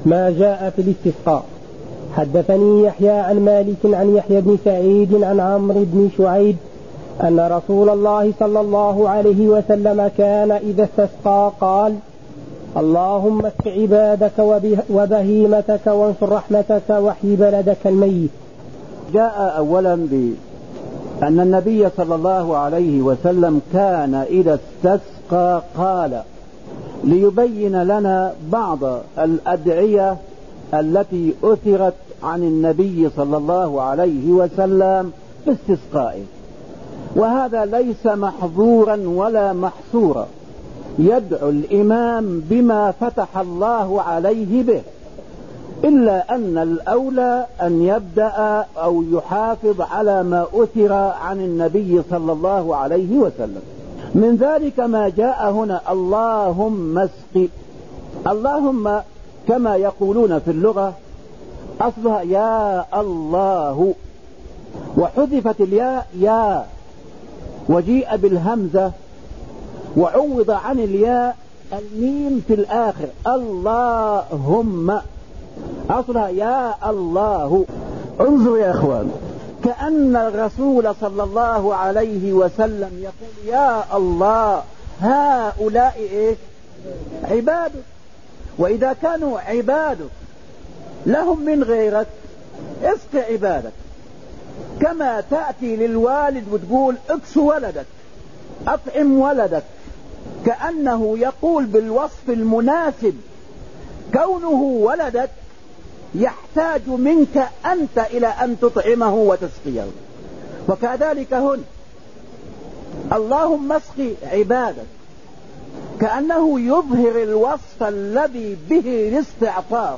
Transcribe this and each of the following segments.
ما جاء في الاستسقاء. حدثني يحيى عن مالك عن يحيى بن سعيد عن عمرو بن شعيب أن رسول الله صلى الله عليه وسلم كان إذا استسقى قال: اللهم اسق عبادك وبهيمتك وانصر رحمتك واحيي بلدك الميت. جاء أولا بأن النبي صلى الله عليه وسلم كان إذا استسقى قال، ليبين لنا بعض الأدعية التي أثرت عن النبي صلى الله عليه وسلم في استسقائه، وهذا ليس محظورا ولا محصورا، يدعو الإمام بما فتح الله عليه به، إلا أن الأولى أن يبدأ أو يحافظ على ما أثر عن النبي صلى الله عليه وسلم. من ذلك ما جاء هنا: اللهم اسق. اللهم كما يقولون في اللغة أصلها يا الله، وحذفت الياء يا، وجيء بالهمزة وعوض عن الياء الميم في الآخر، اللهم، أصلها يا الله. انظروا يا أخوان، كأن الرسول صلى الله عليه وسلم يقول: يا الله، هؤلاء إيه؟ عبادك، وإذا كانوا عبادك لهم من غيرك اسق عبادك، كما تأتي للوالد وتقول اكس ولدك، أطعم ولدك، كأنه يقول بالوصف المناسب كونه ولدك يحتاج منك أنت إلى أن تطعمه وتسقيه. وكذلك هنا اللهم اسق عبادك، كأنه يظهر الوصف الذي به الاستعطاف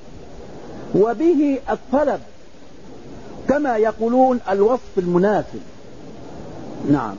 وبه الطلب، كما يقولون الوصف المناسب. نعم.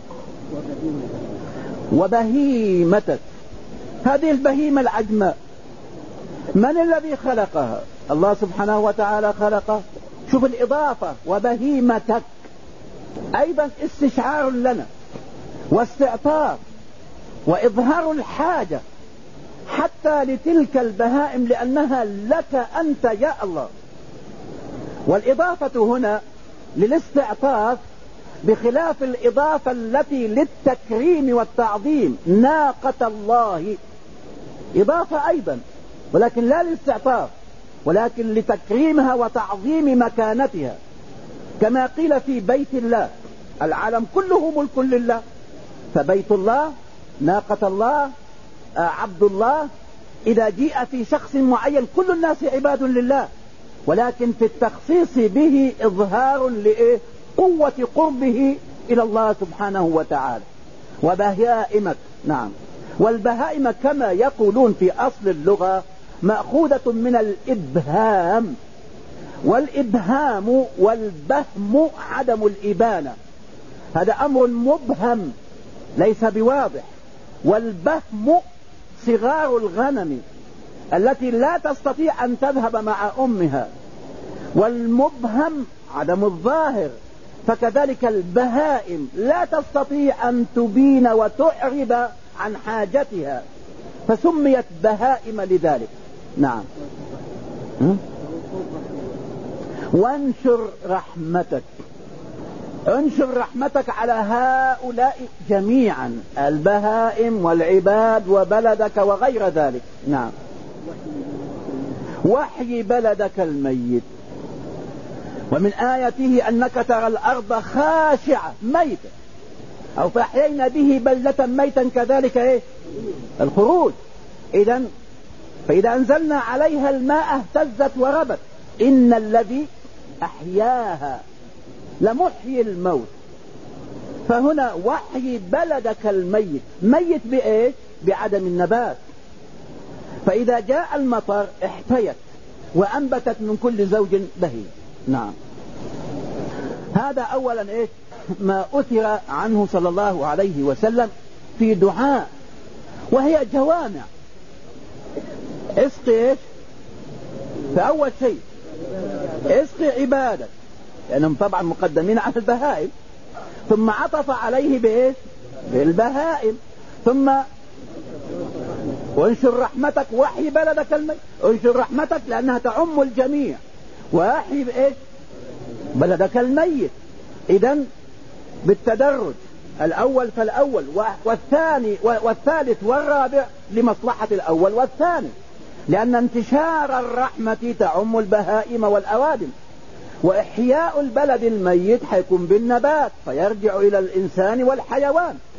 وبهيمتك، هذه البهيمة العجماء من الذي خلقها؟ الله سبحانه وتعالى خلقه. شوف الإضافة، وبهيمتك، أيضا استشعار لنا واستعطاف وإظهار الحاجة حتى لتلك البهائم، لأنها لك أنت يا الله. والإضافة هنا للاستعطاف بخلاف الإضافة التي للتكريم والتعظيم. ناقة الله إضافة أيضا، ولكن لا للاستعطاف، ولكن لتكريمها وتعظيم مكانتها، كما قيل في بيت الله: العالم كله ملك لله، فبيت الله، ناقة الله، عبد الله. إذا جيء في شخص معين كل الناس عباد لله، ولكن في التخصيص به إظهار لقوة قربه إلى الله سبحانه وتعالى. وبهائمك، نعم. والبهائم كما يقولون في أصل اللغة مأخوذة من الإبهام، والإبهام والبهم عدم الإبانة، هذا أمر مبهم ليس بواضح. والبهم صغار الغنم التي لا تستطيع أن تذهب مع أمها، والمبهم عدم الظاهر. فكذلك البهائم لا تستطيع أن تبين وتعرب عن حاجتها، فسميت بهائم لذلك. نعم. وانشر رحمتك، انشر رحمتك على هؤلاء جميعا، البهائم والعباد وبلدك وغير ذلك. نعم. وحي بلدك الميت. ومن آياته أنك ترى الأرض خاشعة ميتة، أو فأحيينا به بلدة ميتا كذلك الخروج. فإذا أنزلنا عليها الماء اهتزت وربت. إن الذي أحياها لمحيي الموت. فهنا وحي بلدك الميت، ميت بإيه؟ بعدم النبات. فإذا جاء المطر احتيت وأنبتت من كل زوج بهيج. نعم. هذا أولا ما أثر عنه صلى الله عليه وسلم في دعاء، وهي جوامع. اسقي فأول شيء اسقي عبادك، لأنهم طبعا مقدمين على البهائم، ثم عطف عليه بالبهائم، ثم وانشر رحمتك واحي بلدك الميت. انشر رحمتك لأنها تعم الجميع، واحي بإيش؟ بلدك الميت. إذن بالتدرج، الأول فالأول، والثاني والثالث والرابع لمصلحة الأول والثاني، لأن انتشار الرحمة تعم البهائم والأوادم، وإحياء البلد الميت حيكون بالنبات فيرجع إلى الإنسان والحيوان.